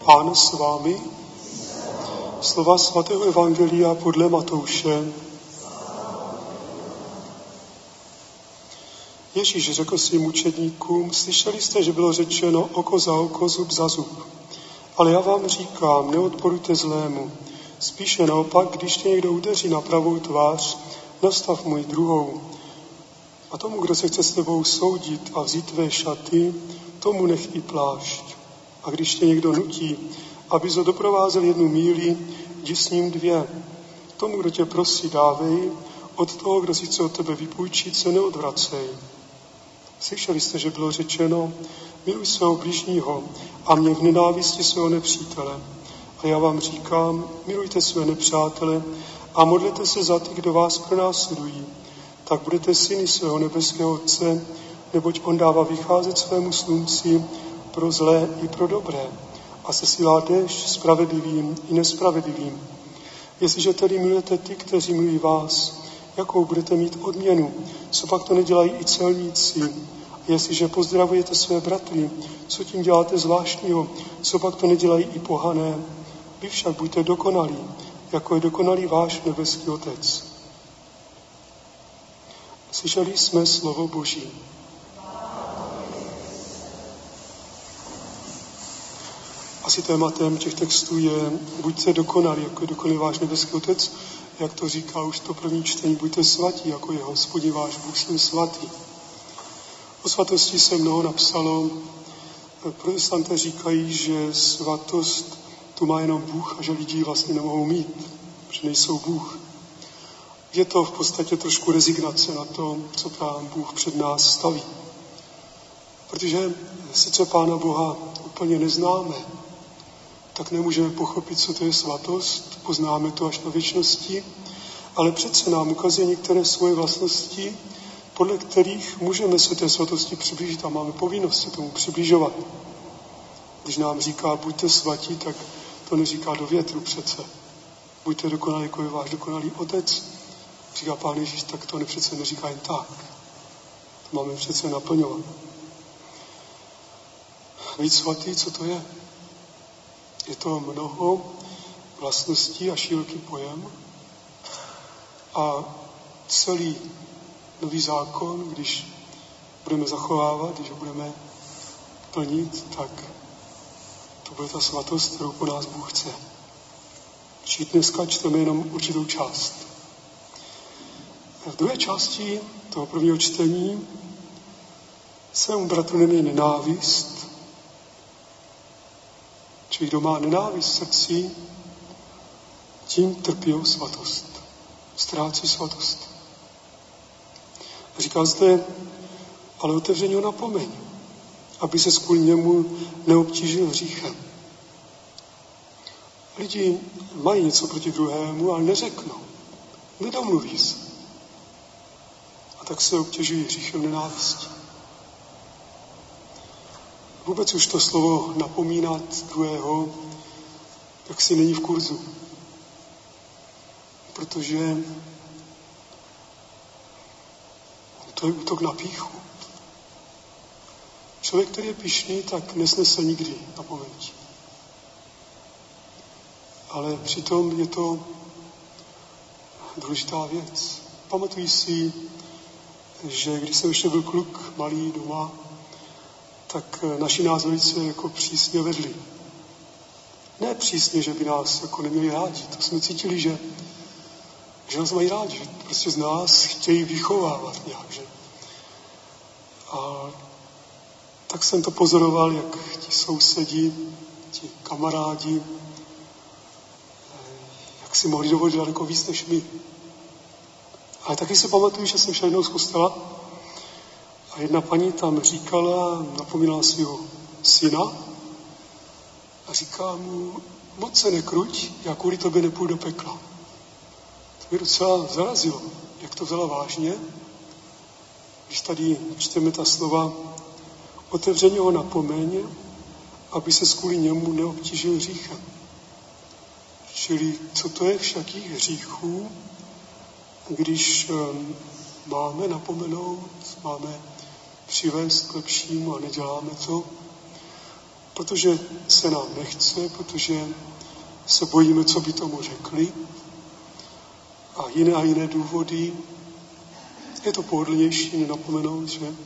Pán s vámi. Slova svatého evangelia podle Matouše. Ježíš řekl svým učedníkům, slyšeli jste, že bylo řečeno oko za oko, zub za zub. Ale já vám říkám, neodporujte zlému. Spíše naopak, když tě někdo udeří na pravou tvář, nastav mu druhou. A tomu, kdo se chce s tebou soudit a vzít tvé šaty, tomu nech i plášť. A když tě někdo nutí, aby ho doprovázel 1 míli, jdi s ním 2. Tomu, kdo tě prosí, dávej, od toho, kdo si chce od tebe vypůjčit, se neodvracej. Slyšeli jste, že bylo řečeno, miluj svého bližního a mě v nenávisti svého nepřítele. A já vám říkám, milujte své nepřátele a modlete se za ty, kdo vás pronásledují. Tak budete syny svého nebeského Otce, neboť on dává vycházet svému slunci pro zlé i pro dobré a sesílá déšť spravedlivým i nespravedlivým. Jestliže tedy milujete ty, kteří milují vás, jakou budete mít odměnu? Co pak to nedělají i celníci? A jestliže pozdravujete své bratry, co tím děláte zvláštního? Co pak to nedělají i pohané? Vy však buďte dokonalí, jako je dokonalý váš nebeský Otec. Slyšeli jsme slovo Boží. Asi tématem těch textů je buďte dokonalí, jako je dokonalý váš nebeský Otec, jak to říká už to první čtení, buďte svatí, jako je Hospodin váš Bůh, jsem svatý. O svatosti se mnoho napsalo. Protestanté říkají, že svatost tu má jenom Bůh a že lidi vlastně nemohou mít, že nejsou Bůh. Je to v podstatě trošku rezignace na to, co Pán Bůh před nás staví. Protože sice Pána Boha úplně neznáme, tak nemůžeme pochopit, co to je svatost, poznáme to až na věčnosti, ale přece nám ukazuje některé svoje vlastnosti, podle kterých můžeme se té svatosti přiblížit a máme povinnost se tomu přibližovat. Když nám říká, buďte svatí, tak to neříká do větru přece. Buďte dokonalí, jako je váš dokonalý Otec. Říká Pán Ježíš, tak to přece neříká jen tak. To máme přece naplňovat. Být svatý, co to je? Je to mnoho vlastností a široký pojem. A celý nový zákon, když budeme zachovávat, když ho budeme plnit, tak to bude ta svatost, kterou po nás Bůh chce. Čili dneska čteme jenom určitou část. V druhé části toho prvního čtení svému bratru neměj nenávist, čili kdo má nenávist v srdci, tím trpí svatost. Ztrácí svatost. A říká zde, ale otevřeně ho napomeň, aby se kvůli němu neobtížil hříchem. Lidi mají něco proti druhému, ale neřeknou. Nedomluví se. A tak se obtěžují hříchem nenávistí. Vůbec už to slovo napomínat druhého, tak si není v kurzu. Protože to je útok na pýchu. Člověk, který je pyšný, tak nesnese nikdy napomenutí. Ale přitom je to důležitá věc. Pamatuji si, že když jsem ještě byl kluk malý doma, tak naši nás velice jako přísně vedli. Ne přísně, že by nás jako neměli rádi. To jsme cítili, že nás mají rádi, že prostě z nás chtějí vychovávat nějak. Že? A tak jsem to pozoroval, jak ti sousedi, ti kamarádi, jak si mohli dovolit daleko víc než my. Ale taky si pamatuju, že jsem šel jednou z kostela a jedna paní tam říkala, napomínala svého syna a říká mu, moc se nekruť, já kvůli tobě nepůjdu do pekla. To mě docela zarazilo, jak to vzala vážně, když tady čteme ta slova, otevřeně ho napomeň, aby se kvůli němu neobtížil hříchem. Čili co to je všakých hříchů, když máme napomenout, máme přivést k lepšímu a neděláme to. protože se nám nechce, protože se bojíme, co by tomu řekli a jiné důvody. Je to pohodlnější nenapomenout, že?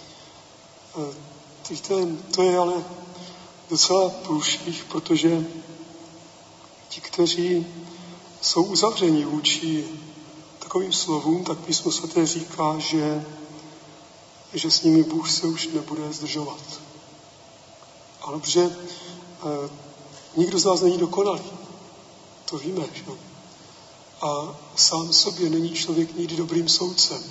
To je ale docela průšvih, protože ti, kteří jsou uzavření vůči takovým slovům, tak Písmo svaté říká, že s nimi Bůh se už nebude zdržovat. Ale protože nikdo z nás není dokonalý. To víme, že? A sám sobě není člověk nikdy dobrým soudcem.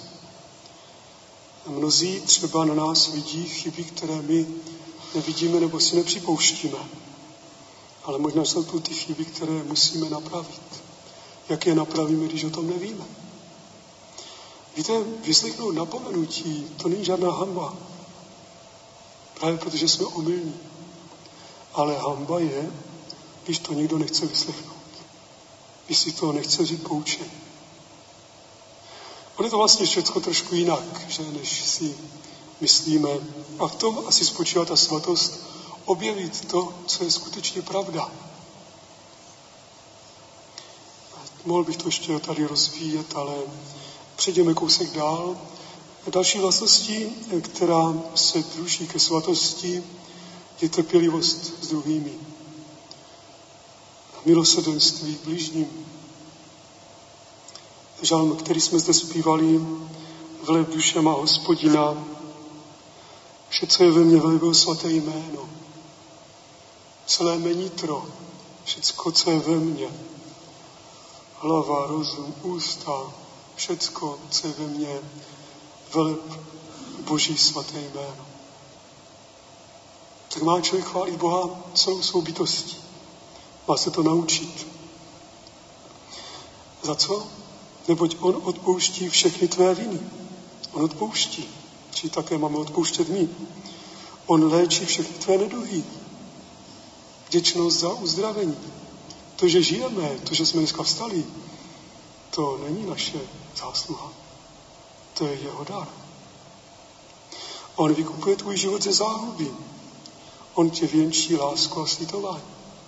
Mnozí třeba na nás vidí chyby, které my nevidíme nebo si nepřipouštíme. Ale možná jsou tu ty chyby, které musíme napravit. Jak je napravíme, když o tom nevíme? Víte, vyslechnout napomenutí, to není žádná hanba. Právě protože jsme omylní. Ale hanba je, když to nikdo nechce vyslechnout. Když si to nechce říct poučení. On je to vlastně všechno trošku jinak, že, než si myslíme. A v tom asi spočívá ta svatost, objevit to, co je skutečně pravda. Mohl bych to ještě tady rozvíjet, ale přejdeme kousek dál. Další vlastností, která se druží ke svatosti, je trpělivost s druhými. Milosrdenství k bližním. Žalm, který jsme zde zpívali, veleb duše má Hospodina, vše, co je ve mně, veleb jeho svaté jméno. Celé mé nitro, všecko, co je ve mně, hlava, rozum, ústa, všecko, co je ve mně, veleb Boží svaté jméno. Tak má člověk chválit Boha celou svou bytostí. Má se to naučit. Za co? Neboť on odpouští všechny tvé viny. On odpouští. Či také máme odpouštět my. On léčí všechny tvé neduhy. Vděčnost za uzdravení. To, že žijeme, to, že jsme dneska vstali, to není naše zásluha. To je jeho dar. On vykupuje tvůj život ze záhuby. On tě věnčí lásku a slitování.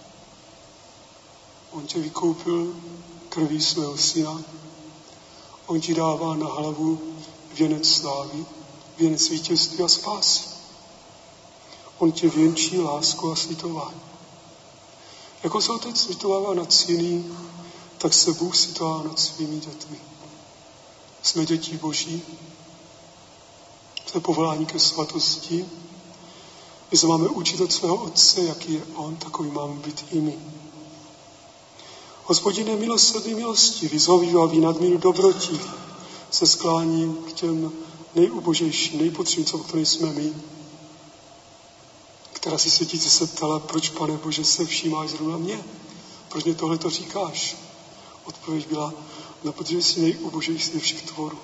On tě vykoupil krví svého syna. On ti dává na hlavu věnec slávy, věnec vítězství a spásy. On tě věnčí lásku a slitování. Jako se otec slitovává nad syny, tak se Bůh slitová nad svými dětmi. Jsme dětí Boží. To je povolání ke svatosti. My se máme učit od svého Otce, jaký je On, takový máme být i my. Hospodin je milosrdný milostivý, zhovívavý nadmíru dobrotí, se skláním k těm nejubožejším, nejpotřebnějším, co kterým jsme my. Která si světící se ptala, proč, Pane Bože, se všímáš zrovna mě? Proč mě tohle to říkáš? Odpověď byla, no, protože jsi nejubožejší ze všech tvorů.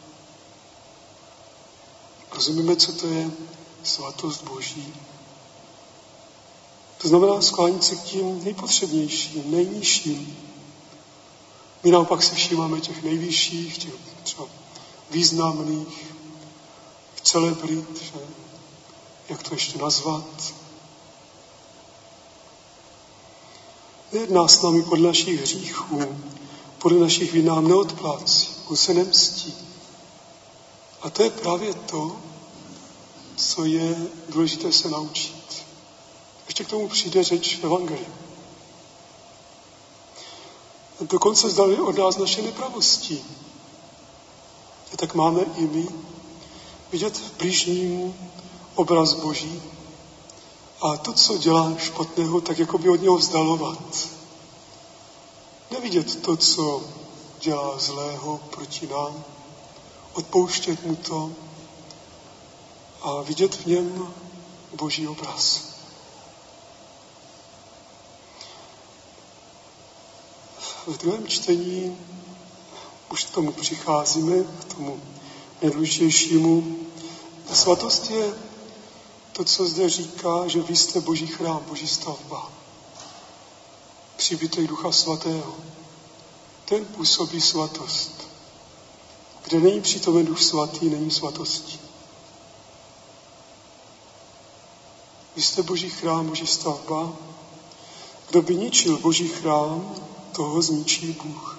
Rozumíme, co to je svatost Boží? To znamená sklánit se k tím nejpotřebnějším, nejnižším. My naopak si všímáme těch nejvyšších, těch třeba významných, celebrit, že? Jak to ještě nazvat. Nejedná s námi podle našich hříchů, podle našich vin nám neodplácí, on se nemstí. A to je právě to, co je důležité se naučit. Ještě k tomu přijde řeč v Evangeliu. Dokonce zdali od nás naše nepravosti. A tak máme i my vidět v blížním obraz Boží a to, co dělá špatného, tak jako by od něho vzdalovat. Nevidět to, co dělá zlého proti nám, odpouštět mu to a vidět v něm Boží obraz. V druhém čtení už k tomu přicházíme, k tomu nejdůležitějšímu. Svatost je to, co zde říká, že vy jste Boží chrám, Boží stavba. Příbytek Ducha Svatého. Ten působí svatost. Kde není přítomen Duch Svatý, není svatosti. Vy jste Boží chrám, Boží stavba. Kdo by ničil Boží chrám, toho zničí Bůh.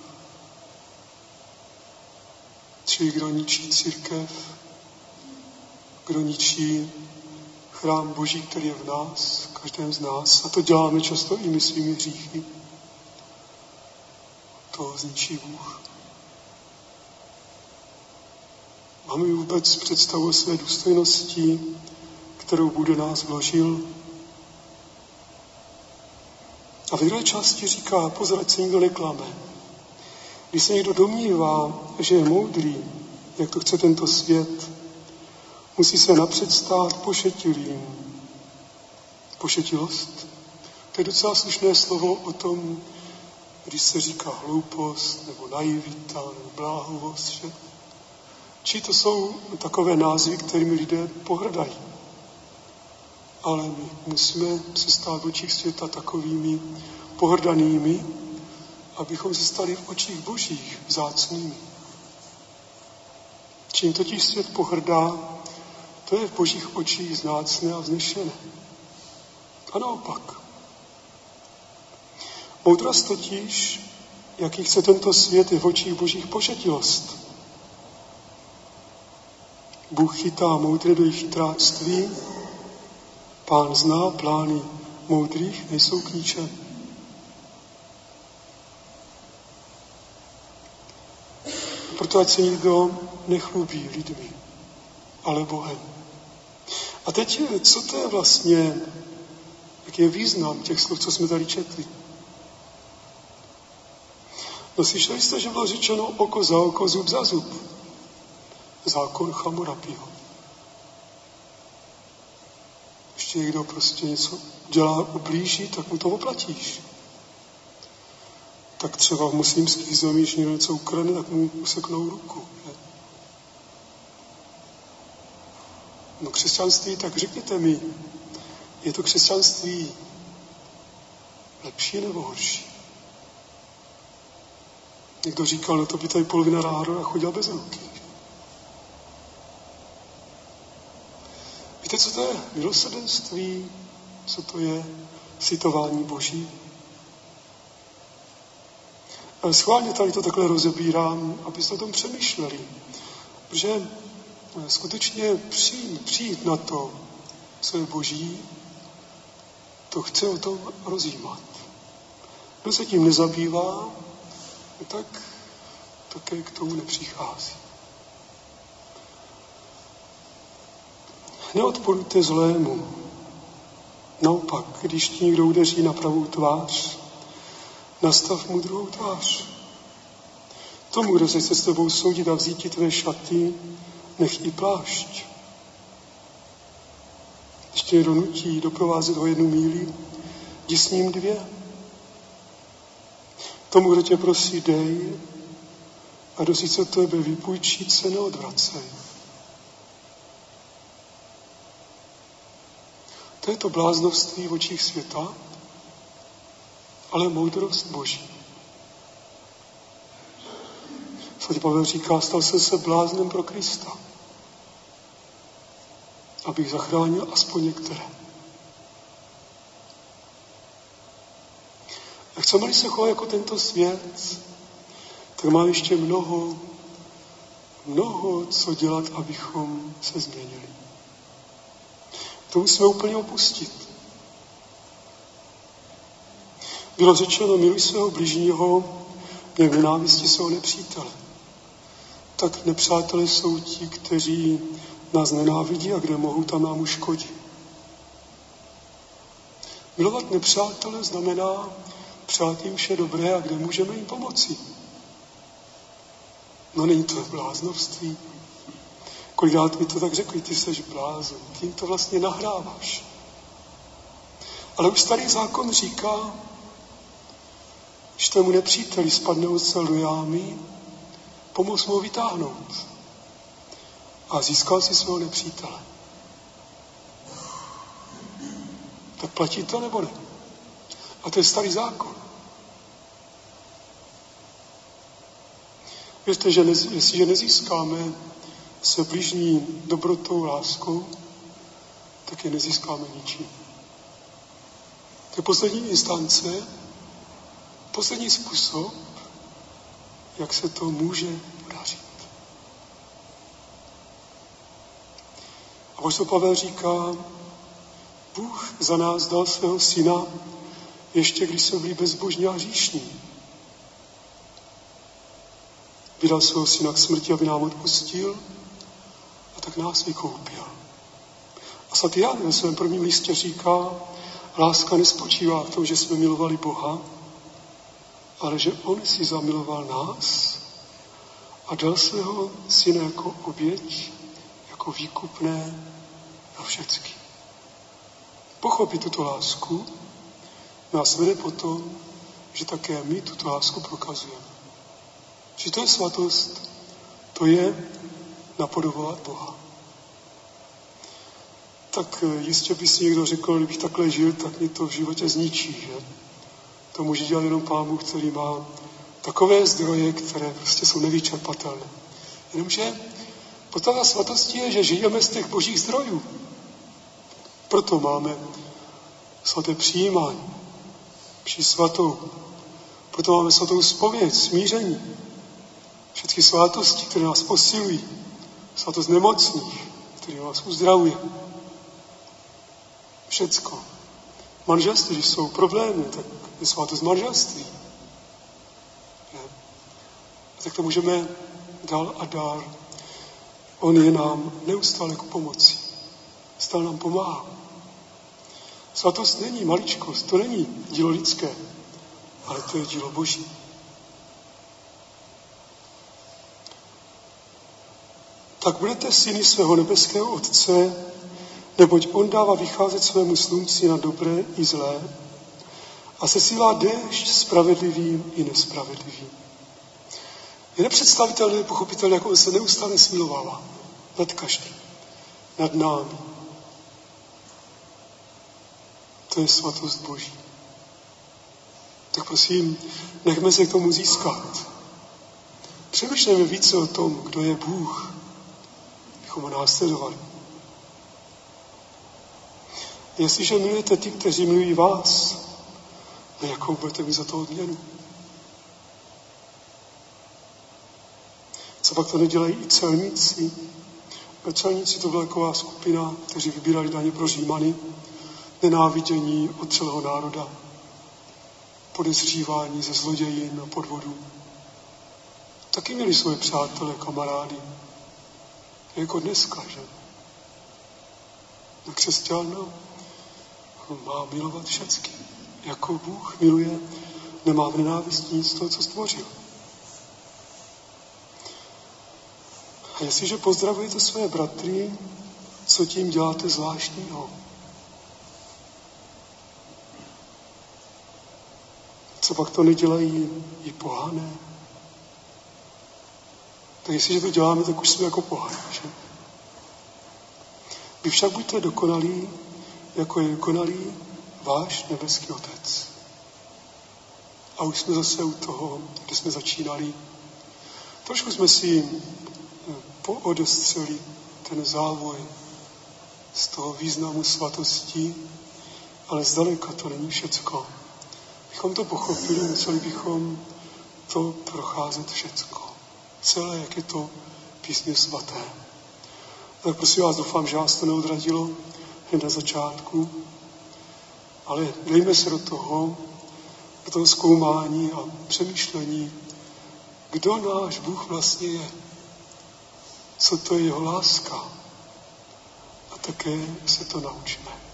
Čili kdo ničí církev, kdo ničí chrám Boží, který je v nás, každém z nás, a to děláme často i my svými hříchy, toho zničí Bůh. Máme vůbec představu o své důstojnosti, kterou Bůh do nás vložil? A v druhé části říká, pozor, ať se nikdo neklame. Když se někdo domnívá, že je moudrý, jak to chce tento svět, musí se napřed stát pošetilým. Pošetilost? To je docela slušné slovo o tom, když se říká hloupost, nebo naivita, nebo bláhovost, že? Či to jsou takové názvy, kterými lidé pohrdají. Ale my musíme se stát v očích světa takovými pohrdanými, abychom se stali v očích Božích vzácnými. Čím totiž svět pohrdá, to je v Božích očích vzácné a vznešené. A naopak. Moudrost totiž, jaký chce tento svět, je v očích Božích pošetilost. Bůh chytá moudré do jejich chytráctví, Pán zná plány moudrých, nejsou k ničemu. Proto ať se nikdo nechlubí lidmi, ale Bohem. A teď, co to je vlastně, jaký je význam těch slov, co jsme tady četli? No slyšeli jste, že bylo řečeno oko za oko, zub za zub. Zákon Chamurapiho. Ještě někdo prostě něco dělá, ublíží, tak mu to oplatíš. Tak třeba v muslimských zemích, když někdo něco ukradne, tak mu useknou ruku. Ne? No křesťanství, tak řekněte mi, je to křesťanství lepší nebo horší? Někdo říkal, no to by tady polovina národa chodila bez ruky. Víte, co to je milosrdenství? Co to je citování Boží? Ale schválně tady to takhle rozebírám, abyste o tom přemýšleli. Protože skutečně přijít na to, co je Boží, to chce o tom rozjímat. Kdo se tím nezabývá, tak také k tomu nepřichází. Neodporujte zlému. Naopak, když ti někdo udeří na pravou tvář, nastav mu druhou tvář. Tomu, kdo se chce s tebou soudit a vzít ti tvé šaty, nech i plášť. Když tě někdo nutí doprovázet ho 1 míli, jdi s ním 2. Tomu, kdo tě prosí, dej, a kdo si od tebe vypůjčí, se neodvracej. To je to bláznovství v očích světa, ale moudrost Boží. Svatý Pavel říká, stal jsem se bláznem pro Krista, abych zachránil aspoň některé. A chceme-li se chovat jako tento svět, tak máme ještě mnoho, co dělat, abychom se změnili. To musíme úplně opustit. Bylo řečeno, miluj svého bližního, měj v nenávisti svého nepřítele. Tak nepřátelé jsou ti, kteří nás nenávidí a kde mohou, tam nám uškodí. Milovat nepřátele znamená přát jim vše dobré a kde můžeme jim pomoci. No není to bláznovství. Kolikrát mi to tak řekli, ty seš blázen, ty jim to vlastně nahráváš. Ale už starý zákon říká, když tomu nepříteli spadne ocel do jámy, pomoz mu ho vytáhnout. A získal si svého nepřítele. Tak platí to nebo ne? A to je starý zákon. Věřte, že jestliže nezískáme se bližní dobrotou, láskou, tak je nezískáme ničím. To je poslední instance, poslední způsob, jak se to může podařit. A apoštol Pavel říká, Bůh za nás dal svého syna, ještě když jsme byli bezbožní a hříšní. Vydal svého syna k smrti, aby nám odpustil, a tak nás vykoupil. A svatý Jan ve svém prvním listě říká, láska nespočívá v tom, že jsme milovali Boha, ale že on si zamiloval nás a dal svého syna jako oběť, jako výkupné na všecky. Pochopit tuto lásku nás vede potom, že také my tuto lásku prokazujeme. Že to je svatost, to je napodobovat Boha. Tak jistě by si někdo řekl, kdybych takhle žil, tak mě to v životě zničí, že? To může dělat jenom Pán Bůh, který má takové zdroje, které prostě jsou nevyčerpatelné. Jenomže podstata svatosti je, že žijeme z těch božích zdrojů. Proto máme svaté přijímání, mši svatou. Proto máme svatou zpověď, smíření. Všechny svátosti, které nás posilují. Svatost nemocných, který nás uzdravuje. Všecko. Manželství, když jsou problémy, tak je svátost manželství. A tak to můžeme dál a dál. On je nám neustále k pomoci. Stále nám pomáhá. Svatost není maličkost, to není dílo lidské, ale to je dílo Boží. Tak budete syny svého nebeského Otce, neboť on dává vycházet svému slunci na dobré i zlé a sesílá déšť spravedlivým i nespravedlivým. Je nepředstavitelné, pochopitelné, jak on se neustále smilovává nad každým, nad námi. To je svatost Boží. Tak prosím, nechme se k tomu získat. Přemýšlejme více o tom, kdo je Bůh, bychom ho následovali. Jestliže milujete ty, kteří milují vás, a jakou budete mít za to odměnu? Co pak to nedělají i celníci? Celníci to byla taková skupina, kteří vybírali daně pro Římany, nenávidění od celého národa, podezřívání ze zlodějin a podvodů. Taky měli svoje přátelé, kamarády. Jako dneska, že? A křesťan má milovat všecky. Jako Bůh miluje, nemá v nenávisti nic z toho, co stvořil. A jestliže pozdravujete své bratry, co tím děláte zvláštního? Co pak to nedělají i pohané? Tak jestliže to děláme, tak už jsme jako pohané, že? Vy však buďte dokonalí, jako je dokonalý váš nebeský Otec. A už jsme zase u toho, kde jsme začínali. Trošku jsme si poodestřeli ten závoj z toho významu svatosti, ale zdaleka to není všecko. Bychom to pochopili, museli bychom to procházet všecko. Celé, jak je to písmě svaté. Tak prosím vás, doufám, že vás to neodradilo hned na začátku, ale dejme se do toho zkoumání a přemýšlení, kdo náš Bůh vlastně je, co to je jeho láska. A také se to naučíme.